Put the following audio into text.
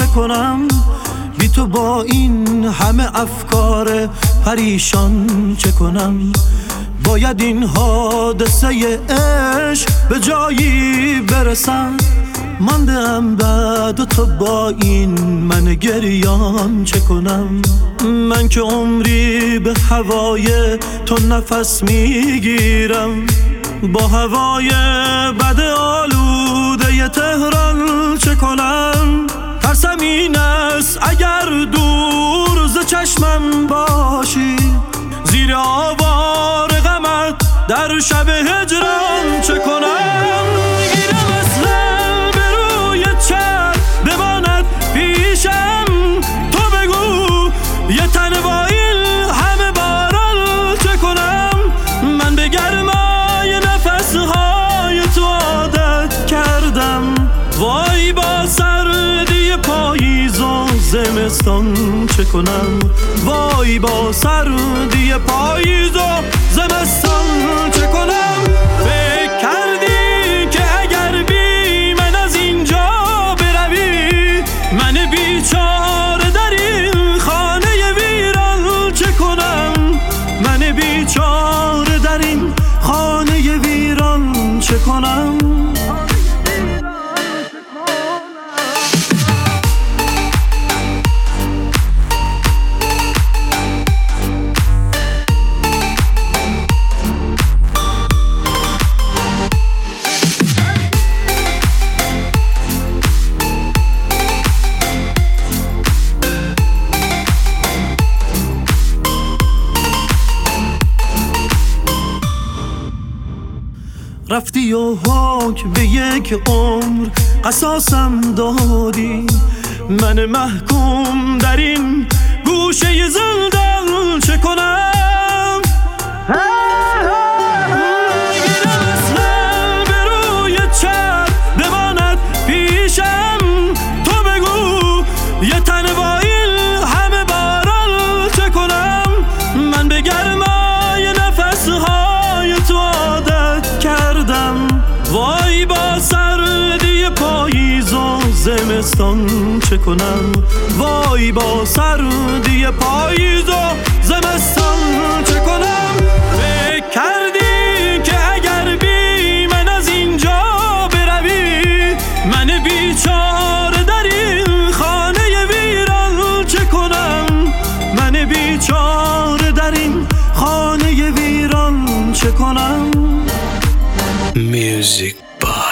کنم؟ بی تو با این همه افکار پریشان چه کنم؟ باید این حادثه عشق به جایی برسد، ماندم بعد تو با این من گریان چه کنم؟ من که عمری به هوای تو نفس میگیرم، با هوای بد آلوده تهران چه کنم؟ ترسم این است اگر دور ز چشمم باشی، زیر آوار غمت در شب هجران چه کنم؟ گیرم اصلا به روی چرخ بماند پیشم، تو بگو یه تنوایی همه باران چه کنم؟ من به گرمای نفسهای تو عادت کردم، وای با سردی پاییز و زمستان چه کنم؟ وای با سردی پاییز و زمستان چه کنم؟ فکر کردی که اگر بی من از اینجا بروی، من بیچاره در این خانه ویران چه کنم؟ من بیچاره در این خانه ویران چه کنم؟ رفتی و حکم به یک عمر قصاصم دادی، من محکوم در این گوشه زندان چه کنم؟ گیرم اصلا به روی چرخ بماند پیشم، تو بگو یه تنوایی همه باران چه کنم؟ من به گرمای نفسهای تو عادت کردم، وای با سردی پاییز و زمستان چه کنم؟ وای با سردی پاییز و زمستان چه کنم؟ فکر کردی که اگر بی من از اینجا بروی، من بیچاره در این خانه ویران چه کنم؟ من بیچاره در این خانه ویران چه کنم؟ Music Box.